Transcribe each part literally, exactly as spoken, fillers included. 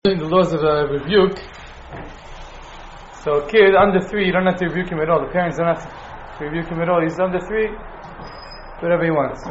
The laws of uh, rebuke. So a kid under three, you don't have to rebuke him at all. The parents don't have to rebuke him at all. He's under three, do whatever he wants.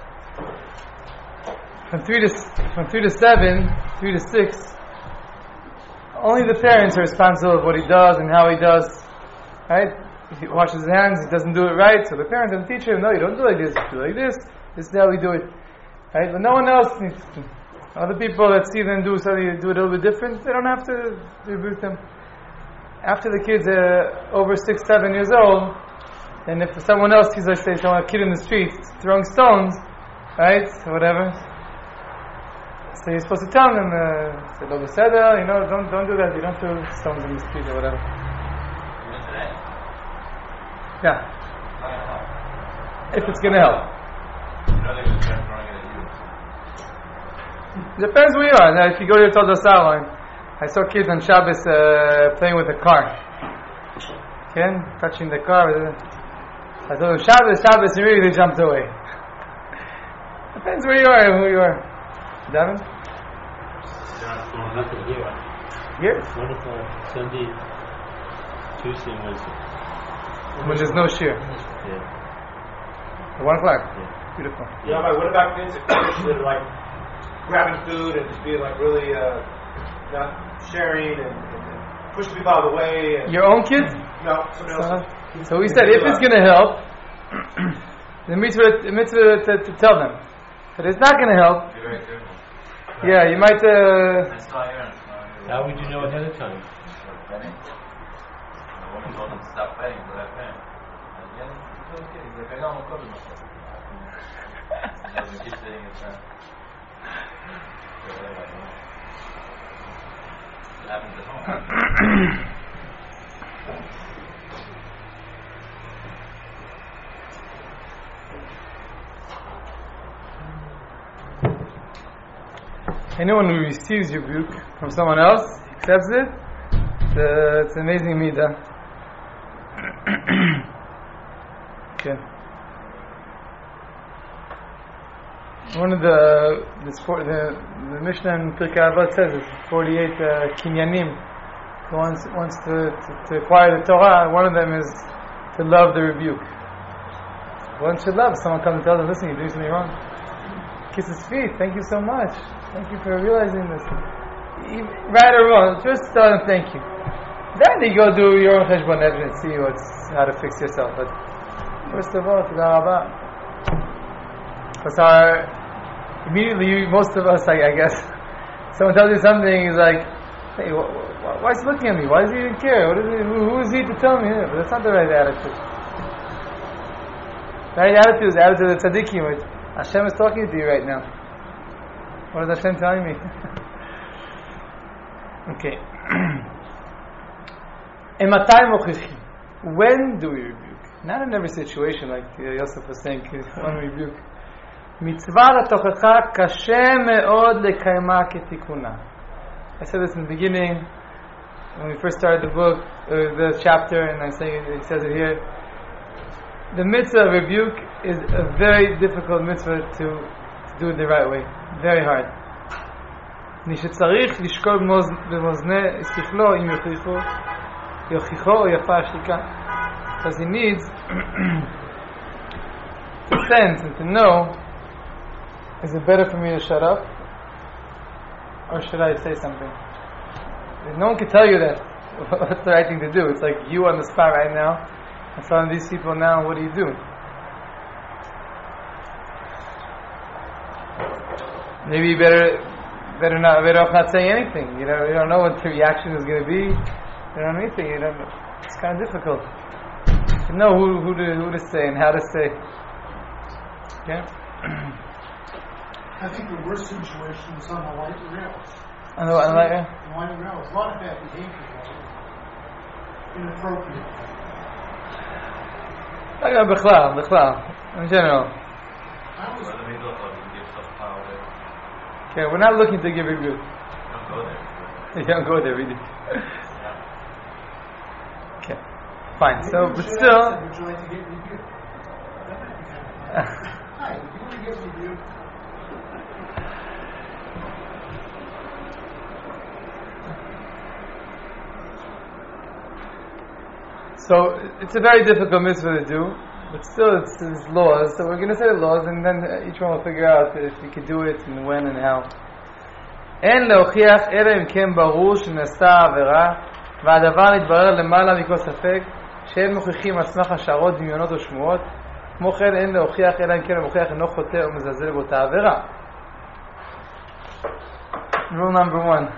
From three to from three to seven, three to six, only the parents are responsible for what he does and how he does. Right? If he washes his hands, he doesn't do it right. So the parents have to teach him, no, you don't do it like this. You do it like this. This is how we do it. Right? But no one else needs to. Other people that see them do something, do it a little bit different, they don't have to rebuke them. After the kids are over six, seven years old, and if someone else sees, like say, someone, a kid in the street throwing stones, right, or whatever, so you're supposed to tell them, uh, say, "Lo beseder," you know, don't don't do that. You don't throw stones in the street or whatever. Even today? Yeah. Not If it's going to help. You know they're going to start throwing it at you. Depends where you are. Now, if you go to your Todos line, I saw kids on Shabbos uh, playing with a car. Okay? Touching the car. I told them, Shabbos, Shabbos, and really they jumped away. Depends where you are and who you are. Devin? Nothing here. Here? What if uh, Sunday, Tuesday, and Wednesday? When there's no shear. Yeah. At one o'clock. Yeah. Beautiful. Yeah, but what about kids that are like grabbing food and just being like really uh, not sharing and, and pushing people out of the way? And, Your own kids? no, somebody else. So, so we said, if it's going to help, the mitzvah, the mitzvah to, to tell them. But it's not going to help. Be very careful. Yeah, you might... Uh, It's not here. It's not here. How would you know ahead of time? Betting. The woman told him to stop betting for that pen. And yeah, he's okay. He's like, I got one covered myself. He doesn't keep saying it's not. So anyway, it happens at home. Anyone who receives rebuke from someone else, accepts it, it's, uh, it's an amazing midah. Okay. One of the the, the, the Mishnah in Pirkei Avot says it's forty-eight uh, kinyanim. Who wants wants to, to, to acquire the Torah, one of them is to love the rebuke. One should love. Someone comes and tells them, "Listen, you're doing something wrong." Kiss his feet. Thank you so much. Thank you for realizing this. Right or wrong, just tell them thank you. Then you go do your own cheshbon nefesh and see what's how to fix yourself. But first of all, toda rabah. Because our immediately, most of us, I, I guess, someone tells you something, he's like, "Hey, wh- wh- why is he looking at me? Why does he even care? What is he, who, who is he to tell me?" Yeah, but that's not the right attitude. The right attitude is the attitude of tzaddikim. Which Hashem is talking to you right now. What is Hashem telling me? Okay. When do we rebuke? Not in every situation, like uh, Yosef was saying, when we rebuke. Mitzvah latochecha kashe me'od lekayma ketikuna. I said this in the beginning, when we first started the book, uh, the chapter, and I'm saying it, it says it here. The mitzvah of rebuke is a very difficult mitzvah to, to do it the right way. Very hard. Nishetzarich lishkol b'mozne sichlo im yochicho yochicho o yafa shtika. Because he needs to sense and to know, is it better for me to shut up or should I say something? No one can tell you that what's the right thing to do. It's like you on the spot right now. In front of these people now, what do you do? Maybe you better, better not, better off not saying anything. You know, you don't know what the reaction is going to be. You don't know anything. You don't know. It's kind of difficult to know who, who to who to say and how to say. Okay. I think the worst situation is on the light rails. On the, on the light rail? On the light rails. A lot of bad behavior. Inappropriate. Talking about Bechlal, Bechlal, in general. I was Well, the middle of it, you give yourself power there. Okay, we're not looking to give rebuke. Don't go there. You don't go there, really. Okay, fine. So, but still. Would you like to get rebuked? Hi, would you want to get rebuked? So it's a very difficult mitzvah to do, but still it's, it's laws. So we're going to say the laws, and then each one will figure out if we could do it and when and how. אין להוכיח אלא אם כן ברור שנעשתה העבירה והדבר נתברר למעלה מכל ספק שאין מוכיחים על סמך השערות, דמיונות או שמועות. כמו כן אין להוכיח אלא אם כן המוכיח אינו חוטא או מזלזל באותה עבירה. Rule number one.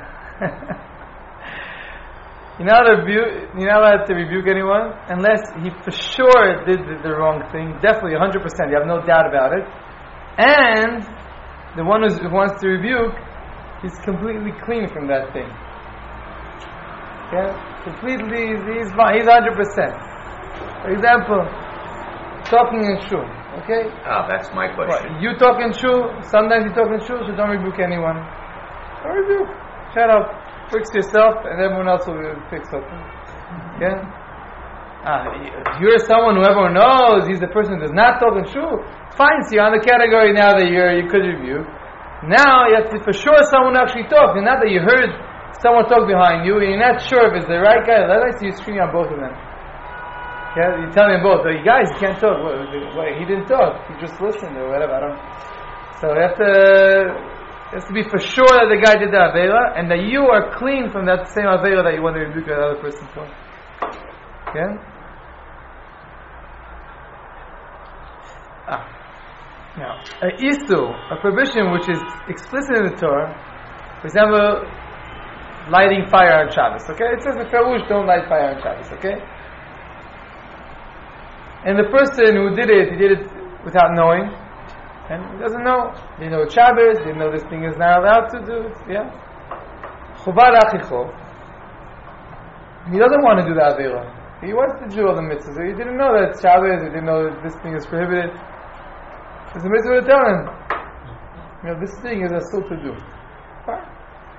You're not, rebu- you're not allowed to rebuke anyone unless he for sure did the, the wrong thing. Definitely one hundred percent. You have no doubt about it. And the one who's, who wants to rebuke is completely clean from that thing. Okay? Completely, he's, he's one hundred percent. For example, talking in shul. Okay? Ah, that's my question. What, you talk in shul, sometimes you talk in shul, so don't rebuke anyone. Don't rebuke. Shut up. Fix yourself, and everyone else will fix something. Okay? Ah, you're someone who everyone knows he's the person who does not talk in shul. Fine, so you're on the category now that you're, you could rebuke. Now you have to, for sure someone actually talked, and not that you heard someone talk behind you, and you're not sure if it's the right guy. Let us see you scream on both of them. Okay? You tell them both, oh, you guys, you can't talk. Wait, wait, he didn't talk. He just listened or whatever. I don't. So you have to. It has to be for sure that the guy did the Avera, and that you are clean from that same Avera that you want to rebuke the other person for. Okay? Ah. Now, a Isu, a prohibition which is explicit in the Torah, for example, lighting fire on Shabbos, okay? It says in Ferush, don't light fire on Shabbos, okay? And the person who did it, he did it without knowing, and he doesn't know. They know Shabbos, they know this thing is not allowed to do it, yeah? Chubad achicho. He doesn't want to do the Avera. He wants to do all the mitzvahs. So he didn't know that it's Shabbos, he didn't know that this thing is prohibited. There's a mitzvah to tell him, you know, this thing is a still to do. Fine.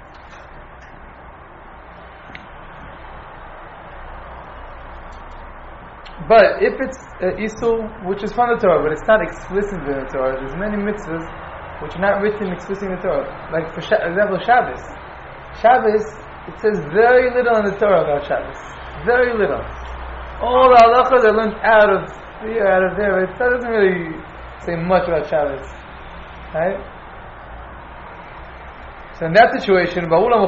But if it's uh, Isul, which is from the Torah, but it's not explicit in the Torah, there's many mitzvahs which are not written explicitly in the Torah. Like for Sh- example, Shabbos. Shabbos, it says very little in the Torah about Shabbos. Very little. All the halachas are learned out of here, out of there. It doesn't really say much about Shabbos. Right? So in that situation,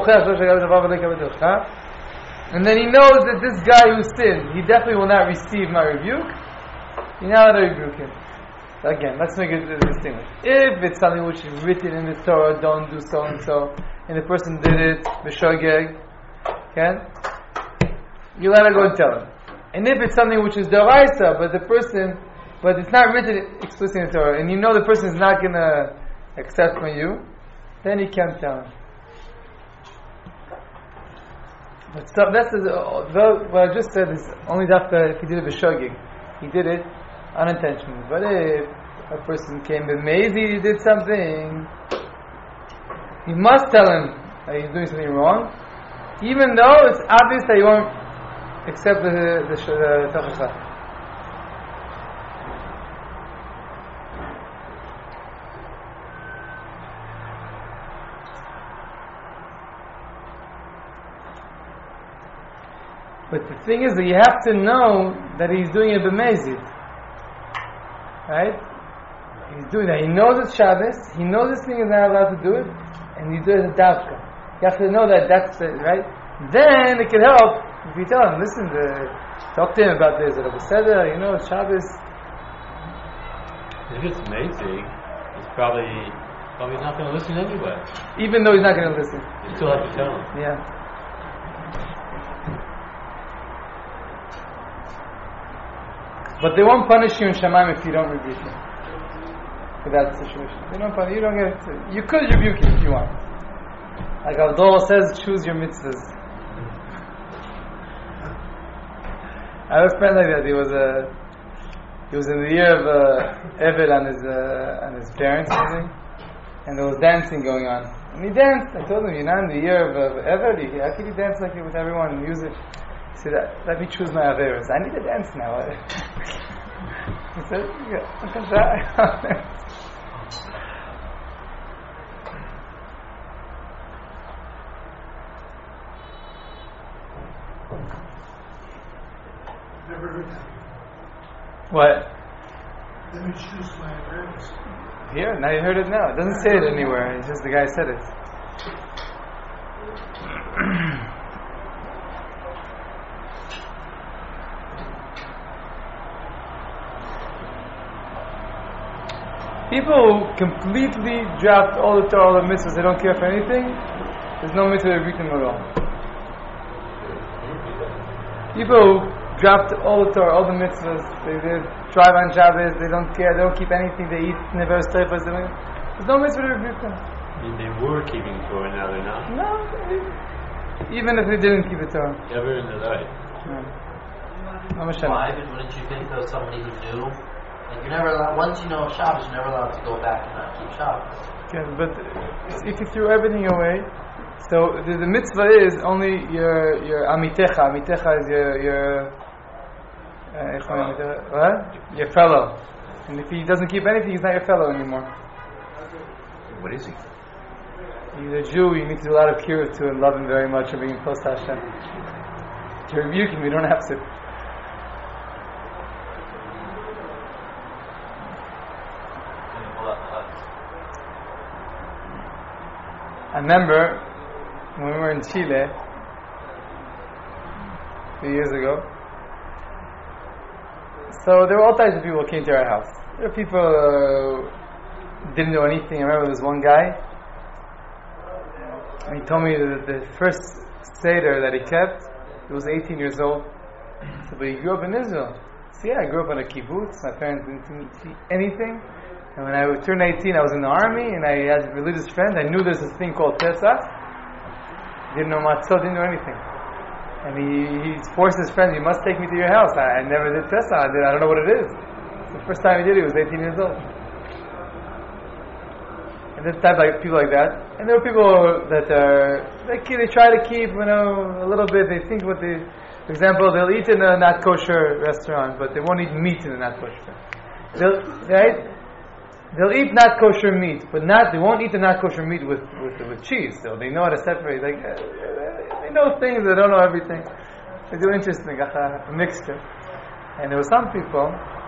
and then he knows that this guy who sinned, he definitely will not receive my rebuke. You're not allowed to rebuke him. So again, let's make it distinguish. If it's something which is written in the Torah, don't do so and so, and the person did it, b'shogeg, okay? You let her go and tell him. And if it's something which is deraisa, but the person, but it's not written explicitly in the Torah, and you know the person is not going to accept from you, then you can't tell him. But so that's uh, what I just said is only after if he did it b'shogeg. He did it unintentionally. But if a person came amazed he did something, he must tell him that he's doing something wrong, even though it's obvious that he won't accept the the tochacha. But the thing is that you have to know that he's doing it b'mezid. Right? He's doing that. He knows it's Shabbos. He knows this thing is not allowed to do it. And he does it davka. You have to know that that's it, right? Then it can help if you tell him, listen, to, talk to him about this. Rabbi Seder, you know, it's Shabbos. If it's amazing, it's probably, probably not going to listen anyway. Even though he's not going to listen. You still have to tell him. Yeah. But they won't punish you in Shamayim if you don't rebuke him. For that situation. They don't punish you. Don't get it. You could rebuke him if you want. Like Abdullah says, choose your mitzvahs. I have a friend like that. He was a, he was in the year of uh, Eved on his uh, on his parents, I think, and there was dancing going on. And he danced. I told him, you're not in the year of uh, Eved. How can you dance like it with everyone and music? He said, let me choose my averas. I need to dance now. He said, yeah. Never heard that. What? Let me choose my awareness. Here? Now you heard it now. It doesn't say it anywhere. It's just the guy said it. People who completely dropped all the Torah, all the mitzvahs, they don't care for anything, there's no mitzvah to rebuke them at all. People who dropped all the Torah, all the mitzvahs, they, they drive on Shabbos, they don't care, they don't keep anything, they eat never steifas, there's no mitzvah to rebuke them. I mean, they were keeping Torah, now they're not. No, even if they didn't keep it Torah. Ever in their life. No. Why? But wouldn't you think though somebody who knew, like you're never allowed, once you know Shabbos, you're never allowed to go back and not keep Shabbos. Okay, but if you threw everything away, so the, the mitzvah is only your your amitecha. Amitecha is your your uh, what? Your fellow. And if he doesn't keep anything, he's not your fellow anymore. What is he? He's a Jew. You need to do a lot of kiruv to and love him very much and bring him close to Hashem. To rebuke him, you don't have to. I remember when we were in Chile a few years ago. So there were all types of people who came to our house. There were people who uh, didn't know anything. I remember there was one guy, and he told me that the first Seder that he kept, he was eighteen years old. I said, but he grew up in Israel. So yeah, I grew up in a kibbutz. My parents didn't see anything. And when I turned eighteen, I was in the army, and I had religious friends. I knew there's this thing called Pesach. Didn't know matzah, didn't know anything. And he, he forced his friends, you must take me to your house. I, I never did Pesach. I, did, I don't know what it is. The first time he did it, he was eighteen years old. And there's type like people like that. And there are people that are, they, they try to keep, you know, a little bit. They think what they, for example, they'll eat in a not kosher restaurant, but they won't eat meat in a not kosher. They'll, right? They'll eat not kosher meat, but not they won't eat the not kosher meat with, with with cheese. So they know how to separate. Like uh, they know things, they don't know everything. They do interesting, a, a mixture. And there were some people.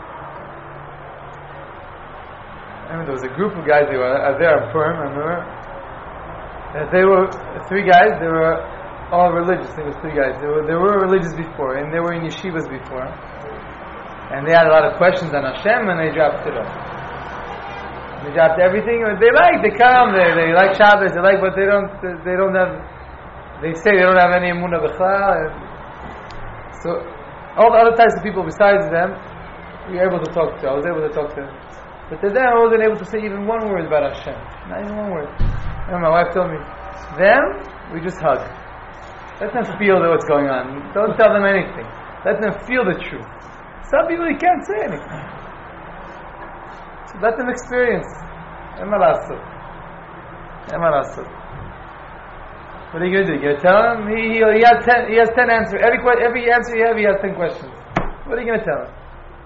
I remember there was a group of guys. They were uh, there in Purim. I remember that they were three guys. They were all religious. There was three guys. They were they were religious before, and they were in yeshivas before. And they had a lot of questions on Hashem, and they dropped it off. They dropped everything. They like, they come, they, they like Shabbos, they like, but they don't, they don't have, they say they don't have any emunah b'chlal. So, all the other types of people besides them, we were able to talk to. I was able to talk to them. But to them, I wasn't able to say even one word about Hashem. Not even one word. And my wife told me, them, we just hug. Let them feel what's going on. Don't tell them anything. Let them feel the truth. Some people, you can't say anything. Let them experience. Emalasut. Emalasut. What are you going to do? You're going to tell him? He, he, he, has ten, he has ten answers. Every, every answer you have, he has ten questions. What are you going to tell him?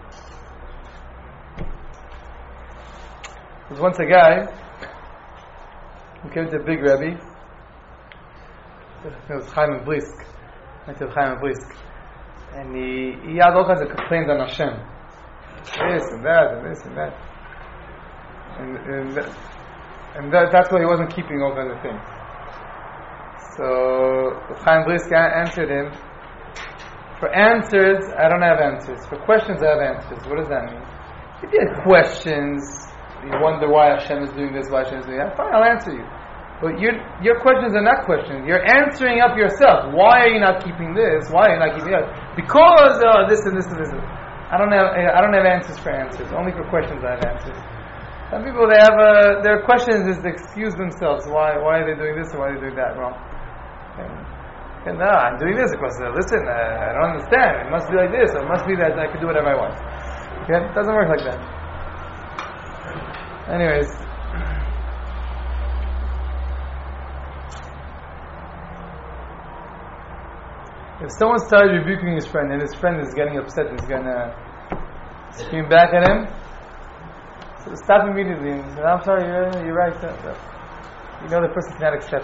There was once a guy who came to a big Rebbe. It was Chaim Brisk. Went to Chaim Brisk. And he, he had all kinds of complaints on Hashem. This and that and this and that. And, and, that, and that, that's why he wasn't keeping all kinds of things. So Chaim Brisk answered him, for answers, I don't have answers. For questions, I have answers. What does that mean? If you have questions, you wonder why Hashem is doing this, why Hashem is doing that, fine, I'll answer you. But your your questions are not questions. You're answering up yourself. Why are you not keeping this? Why are you not keeping that? Because uh, this and this and this. I don't have I don't have answers for answers. Only for questions I have answers. Some people, they have uh, their questions is to excuse themselves. Why why are they doing this or why are they doing that wrong? And, and no, I'm doing this because uh, listen, uh, I don't understand. It must be like this or it must be that I can do whatever I want. Okay? It doesn't work like that. Anyways. If someone started rebuking his friend and his friend is getting upset and is going to scream back at him, so stop immediately and say, I'm sorry, you're, you're right. That, that. You know the person cannot accept.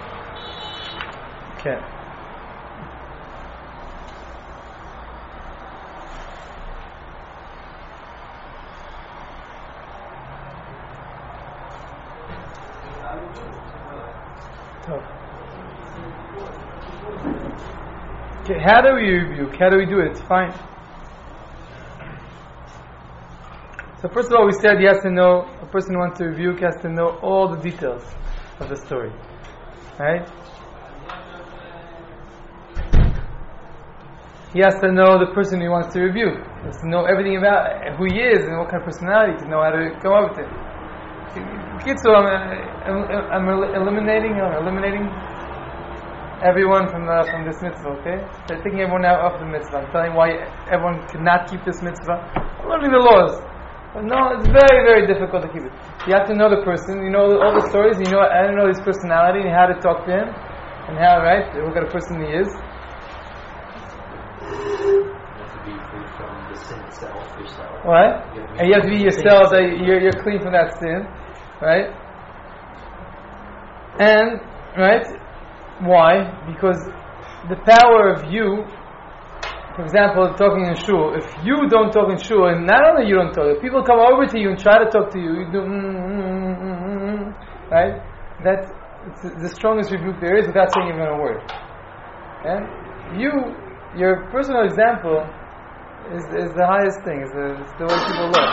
Okay. Okay, how do we rebuke? How do we do it? It's fine. So first of all, we said he has to know, a person who wants to rebuke has to know all the details of the story. Right? He has to know the person he wants to rebuke. He has to know everything about who he is and what kind of personality, to know how to come up with it. So I'm, I'm, I'm eliminating or eliminating everyone from the, from this mitzvah, okay? So I'm taking everyone out of the mitzvah. I'm telling why everyone cannot keep this mitzvah. I'm learning the laws. But no, it's very, very difficult to keep it. You have to know the person, you know all the stories, you know, I don't know his personality and how to talk to him, and how, right, what kind of person he is. You have to be free from the sin itself, yourself. What? You And you have to be yourself, that you're, you're clean from that sin, right? And, right, why? Because the power of you, for example, talking in shul, if you don't talk in shul, and not only you don't talk, if people come over to you and try to talk to you, you do, mm, mm, mm, mm, right? That's it's the strongest rebuke there is without saying even a word. And you, your personal example is, is the highest thing, is the, is the way people look.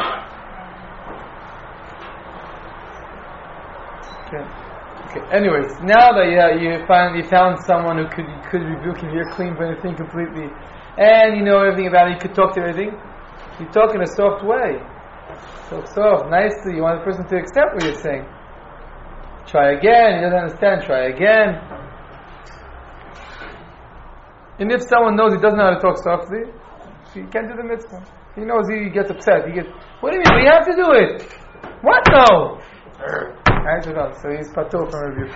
Okay. Okay. Anyways, now that you, you finally found someone who could could rebuke you, you're clean from anything completely, and you know everything about it, you could talk to everything. You talk in a soft way, talk soft, nicely. You want the person to accept what you're saying. Try again. He doesn't understand. Try again. And if someone knows he doesn't know how to talk softly, he can't do the mitzvah. He knows he gets upset. He gets, what do you mean? We have to do it. What? No. Right? So he's patur from rebuke.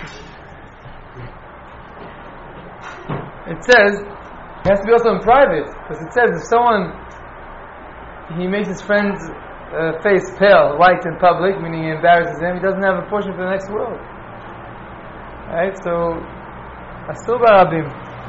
It says, it has to be also in private, because it says if someone, he makes his friend's uh, face pale, white in public, meaning he embarrasses him, he doesn't have a portion for the next world. Right? So, Asur Barabim.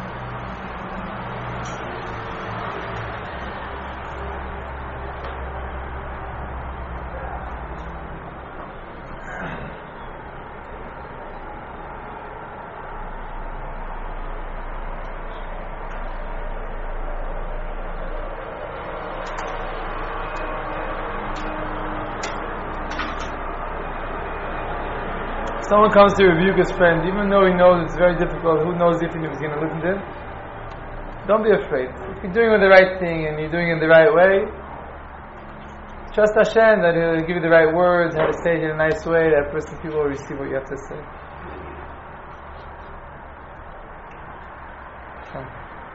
Someone comes to rebuke his friend, even though he knows it's very difficult, who knows if he's going to listen to him? Don't be afraid. If you're doing the right thing and you're doing it the right way, trust Hashem that He'll give you the right words, how to say it in a nice way, that person, people will receive what you have to say. Okay.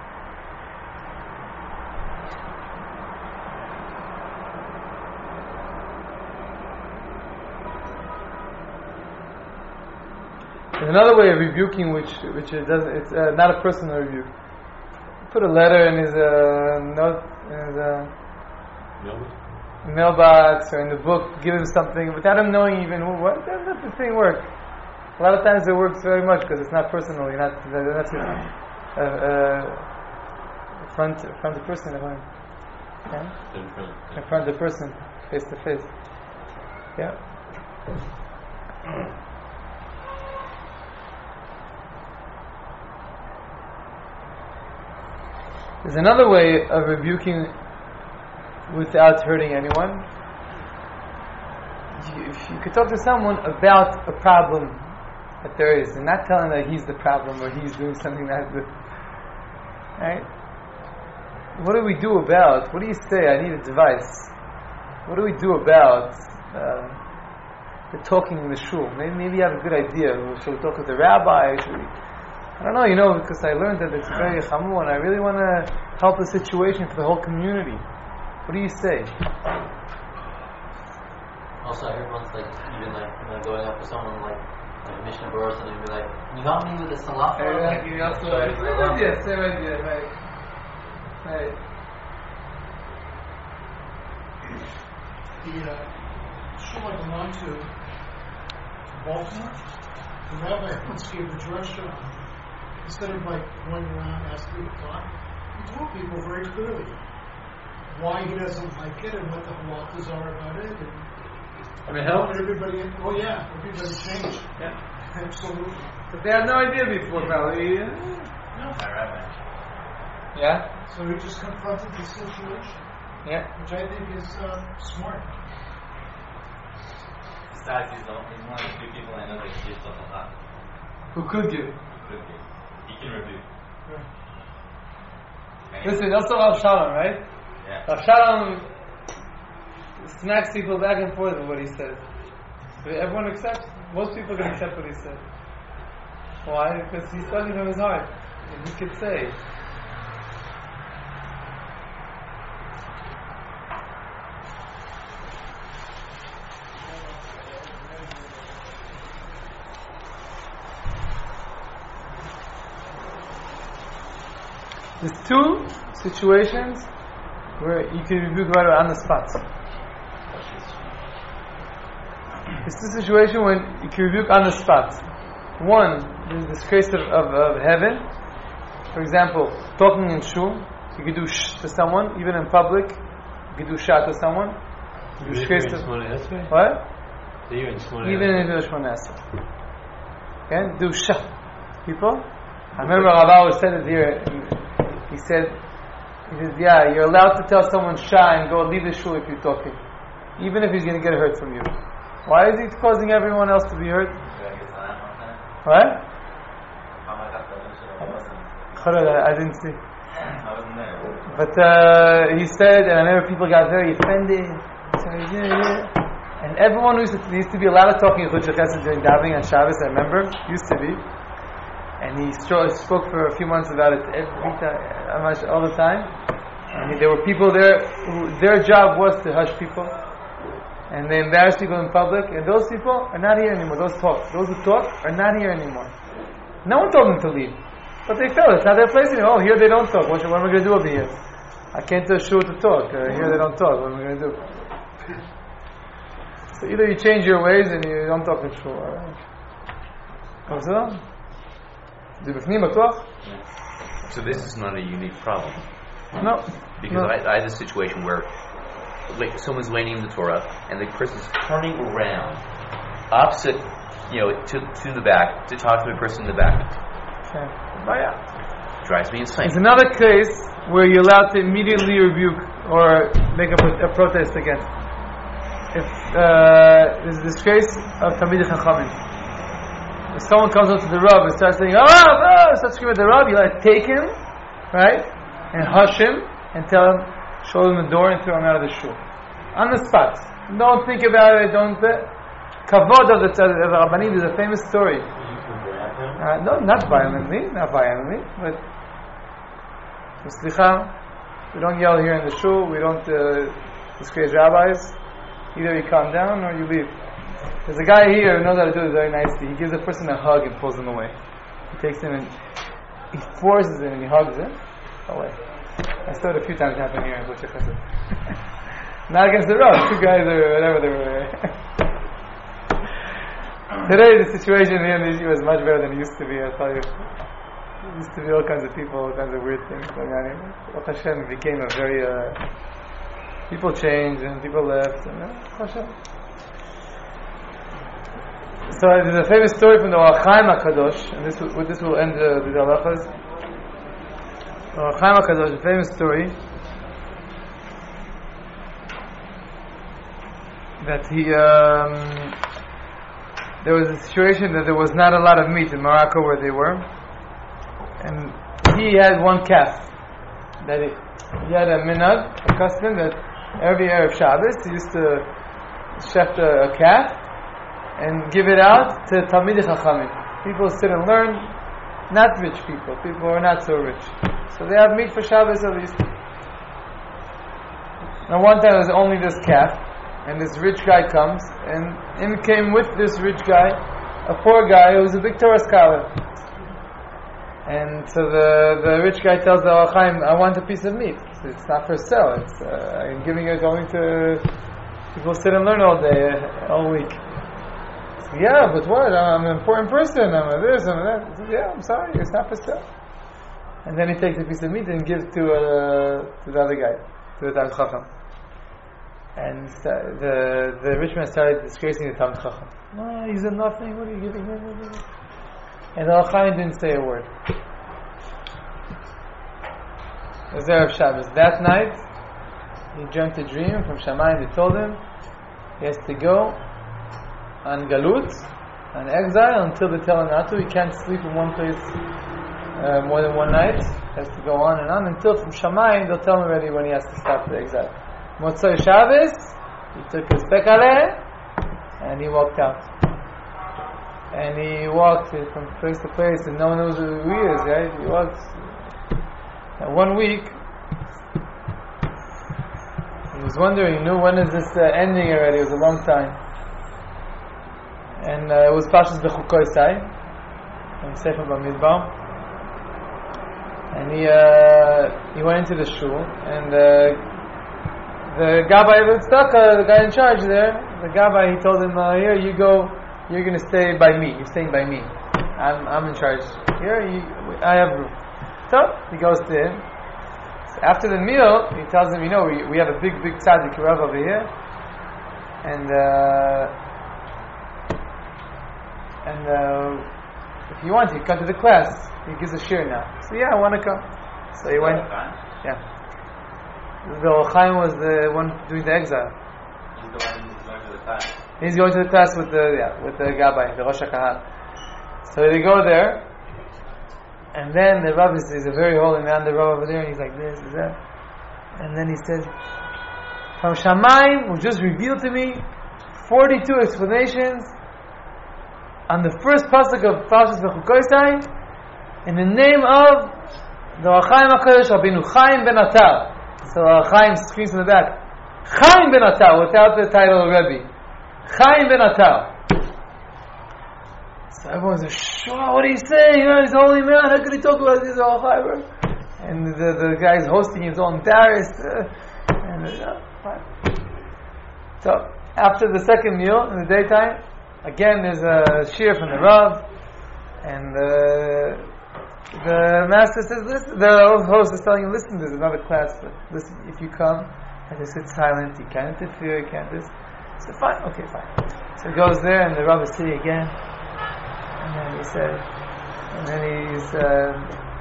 There's another way of rebuking, which which it doesn't. It's uh, not a personal rebuke. Put a letter in his uh, note, in his uh, mailbox or in the book. Give him something without him knowing even who, what. That does the thing work? A lot of times it works very much because it's not personal. You're not. That's a uh, uh, front front the person at home. Yeah? In front of the person, face to face. Yeah. There's another way of rebuking without hurting anyone. You, if you could talk to someone about a problem that there is, and not telling that he's the problem or he's doing something that's good. Right? What do we do about? What do you say? I need advice. What do we do about uh, the talking in the shul? Maybe, maybe you have a good idea. Should we talk with the rabbi? Should we? I don't know, you know, because I learned that it's very chamur, and I really want to help the situation for the whole community. What do you say? Also, I heard once, like, even like, you know, going up to someone like, like Mishnah Berurah or something, and be like, "Can you help me with this falafel?" Like, you also, same idea, same idea, right? Right. The uh, shul I belong to, Baltimore, the rabbi once gave the drasha. Instead of like going around asking the talk, he told people very clearly why he doesn't like it and what the halachas are about it. And I mean, help everybody. Oh yeah, everybody changed. Yeah, absolutely. but they had no idea before, probably. No, confronted. Yeah? So he just confronted the situation, Yeah. which I think is uh, smart. Besides, he's, the, he's one of the few people I know that can give stuff a lot. Who could give? He could give. He can rebuke. Right. And- Listen, also Rav Shalom, right? Yeah. Rav Shalom smacks people back and forth with what he says. But everyone accepts. Most people can accept what he says. Why? Because he's talking from his heart. And he could say. There's two situations where you can rebuke right on the spot. It's the situation when you can rebuke on the spot. One, there's the disgrace of, of, of heaven. For example, talking in shul, you can do shh to someone, even in public. You can do shah to someone. You do disgrace to what? Even in the Shemona Esrei. Okay, do shah. People. I remember Rav always said it here. He said, he says, yeah, you're allowed to tell someone shah and go leave the shul if you're talking, even if he's going to get hurt from you. Why is he causing everyone else to be hurt? What? I didn't see. I wasn't there. But uh, he said, and I remember people got very offended. So, yeah, yeah. And everyone who used to, used to be allowed to talk in Chutz Chesed during davening on Shabbos, I remember, used to be. And he spoke for a few months about it every time, all the time. And there were people there who their job was to hush people, and they embarrassed people in public. And those people are not here anymore. Those talk, those who talk, are not here anymore. No one told them to leave, but they felt it's not their place anymore. Oh, here they don't talk. What, what am I going to do over here? I can't tell shul to talk. Uh, here they don't talk. What am I going to do? So either you change your ways and you don't talk in shul. Comes along. So this is not a unique problem. No. Because no. I, I had a situation where like, someone's learning the Torah and the person's turning around opposite, you know, to to the back to talk to the person in the back. Okay. Oh, yeah. Drives me insane. It's another case where you're allowed to immediately rebuke or make a, a protest against. If uh, there's a disgrace of Talmidei Chachamim. If someone comes up to the Rav and starts saying, "Oh, oh," starts screaming at the Rav, you like take him, right, and hush him and tell him, show him the door and throw him out of the shul on the spot. Don't think about it. Don't. Uh, Kavod of the, of the Rabbanim is a famous story. Uh, no, not violently, not violently, but Slicha, we don't yell here in the shul. We don't uh, disgrace rabbis. Either you calm down or you leave. There's a guy here who knows how to do it very nicely. He gives a person a hug and pulls him away. He takes him and he forces him and he hugs him away. I saw it a few times happen here in Chutz Chesed. Not against the Rav, two guys or whatever they were. Today the situation here in the yeshiva is much better than it used to be, I'll tell you. There used to be all kinds of people, all kinds of weird things going on here. Baruch Hashem became a very, uh, people changed and people left. And, uh, Baruch Hashem. So there's a famous story from the Or HaChaim HaKadosh, and this will, with this will end uh, the halachas. Or HaChaim HaKadosh, a famous story that he, um, there was a situation that there was not a lot of meat in Morocco where they were, and he had one calf. That he, he had a minhag, a custom that every Erev Shabbos he used to shecht a, a calf and give it out to Talmidei Chachamim. People sit and learn, not rich people, people who are not so rich. So they have meat for Shabbos at least. Now one time there was only this calf, and this rich guy comes, and in came with this rich guy, a poor guy who was a big Torah scholar. And so the, the rich guy tells the Or HaChaim, I want a piece of meat. It's not for sale, it's, uh, I'm giving it only to people sit and learn all day, uh, all week. Yeah, but what? I'm an important person. I'm a this, I'm a that. He says, yeah, I'm sorry, it's not for sale. And then he takes a piece of meat and gives to uh, to the other guy, to the Talmid Chacham. And the the rich man started disgracing the Talmid Chacham. No, he's a nothing. What are you giving him? And the Or HaChaim didn't say a word. It was Erev Shabbos. That night, he dreamt a dream from Shamayim. They told him he has to go on Galut, on exile, until they tell him not to. He can't sleep in one place uh, more than one night. He has to go on and on until from Shamayim they'll tell him already when he has to stop the exile. Motzei Shabbos, he took his pekaleh and he walked out. And he walked from place to place and no one knows who he is, right? He walked. And one week, he was wondering, he knew when is this uh, ending already? It was a long time. And uh, it was Pashas Bechukosai, from Sefer Bamidbar. And he uh, he went into the shul, and uh, the Gabbai of Tzedakah, the guy in charge there, the Gabbai, he told him, uh, here, you go, you're going to stay by me, you're staying by me. I'm I'm in charge. Here, you, I have room. So, he goes to him. So after the meal, he tells him, you know, we, we have a big, big tzaddik Rav over here, and uh, and uh, if you want, you come to the class. He gives a shir now. So yeah, I want to come. So he went. Yeah. The Or Chaim was the one doing the exile. He's the one who's going to the class. He's going to the class with the yeah with the Gabbai, the Rosh HaKahal. So they go there. And then the Rav is, is a very holy man, the Rav over there, and he's like this, is that. And then he says, from Shamayim was just revealed to me forty-two explanations on the first pasuk of Parshas Bechukosai in the name of the Or Chaim HaKadosh Rabbeinu Chaim Ben Atar. So Or Chaim screams in the back, Chaim Ben Atar, without the title of Rebbe. Chaim Ben Atar. So everyone's like, sure, what are you saying? You know, he's a holy man, how could he talk about this all fiber? And the, the guy's hosting, he's all embarrassed. Uh, and uh, fine. So, after the second meal, in the daytime, again there's a shir from the Rav, and uh, the master says, listen, the host is telling him, listen, there's another class, but listen, if you come, and they sit silent, you can't interfere, you can't this. So fine, okay, fine. So he goes there, and the Rav is sitting again. And then he said, and then he's, uh,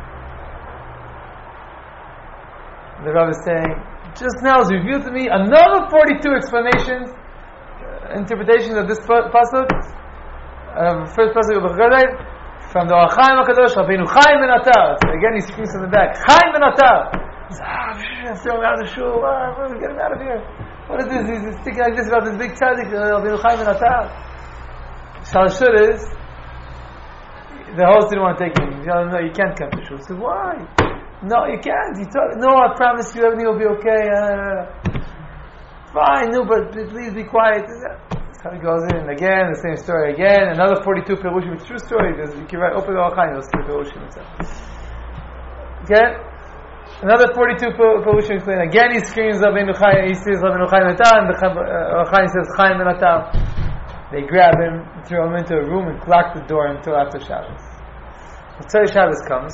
the Rav is saying, just now is revealed to me another forty-two explanations, uh, interpretations of this pasuk, uh, first pasuk of Bechukosai, from the Or Chaim HaKadosh, Rabbeinu Chaim Ben Atar. So again he screams from the back, Chaim Ben Atar. He's ah, throw him out of the shul, ah, get him out of here. What is this? He's thinking like this about this big tzaddik, Rabbeinu Chaim Ben Atar. Shalashur is, the host didn't want to take him. He told him, no, you can't come to shul. He said, why? No, you can't. You told, no, I promise you everything will be okay. Uh, fine, no, but please be quiet. That's how he goes in. And again, the same story again. Another forty-two perushim. It's a true story. There's, you can write, open the Or Chaim, you'll see perushim and stuff. Okay? Another forty-two perushim explain. Again, he screams, Rabbeinu Chaim. He says, Rabbeinu Chaim Atar. And the Or Chaim says, Chaim Ben Atar. They grab him, throw him into a room, and lock the door until after Shabbos. Motzei Shabbos comes,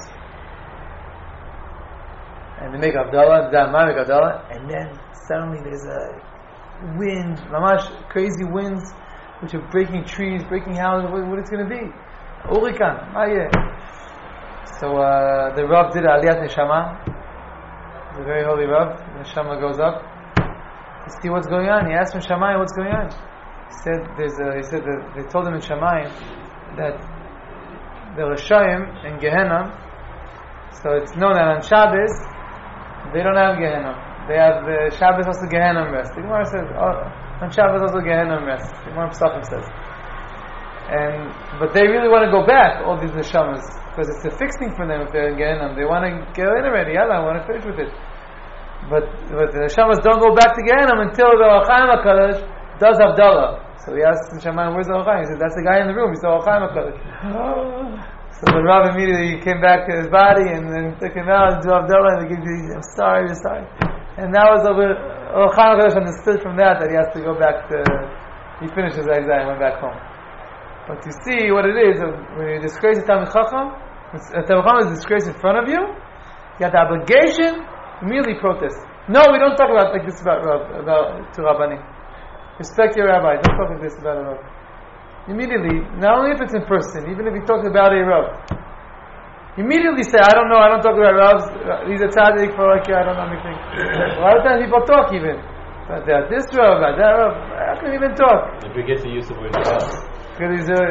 and they make Havdalah, the Da'amah make Havdalah, and then suddenly there's a wind, mamash, crazy winds, which are breaking trees, breaking houses. What, what it's going to be? Urikan, Ma'yeh. So uh, the Rav did Aliyat Neshama, the very holy Rav. The Neshama goes up to see what's going on. He asked him, Shammai, what's going on? He said, "There's a." He said that they told him in Shamayim that the Rishayim in Gehenna. So it's known that on Shabbos they don't have Gehenna. They have the Shabbos also Gehenna rest. The Gemara says oh, on Shabbos also Gehenna rest. The Gemara Pesachim says, and but they really want to go back. All these neshamas because it's a fixed thing for them if they're in Gehenna. They want to get in already. Yalla, I want to finish with it. But but the neshamas don't go back to Gehenna until the Or Chaim HaKadosh does Havdalah. So he asked the Shaman, where's the Or Chaim? He said, that's the guy in the room. He said, Or Chaim HaKadosh. So the Rav immediately came back to his body and then took him out and do Havdalah and they gave you, I'm sorry, I'm sorry. And that was over, Or Chaim HaKadosh understood from that that he has to go back to, he finished his exile and went back home. But you see what it is, when you disgrace a Talmid Chacham, a Talmid Chacham is disgraced in front of you, you have the obligation to immediately protest. No, we don't talk about like this about, about to Rabbanim. Respect your rabbi. Don't talk like this about a Rav. Immediately, not only if it's in person, even if he talks about a Rav. immediately say, I don't know, I don't talk about Ravs, he's a tzaddik for like, I don't know anything. A lot of times people talk even. About that, this Rav, about that Rav, I can't even talk. If we get to use the word Rav. Because he's a,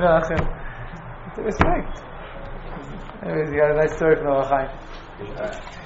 it's a respect. Anyways, you got a nice story from Rav Chaim.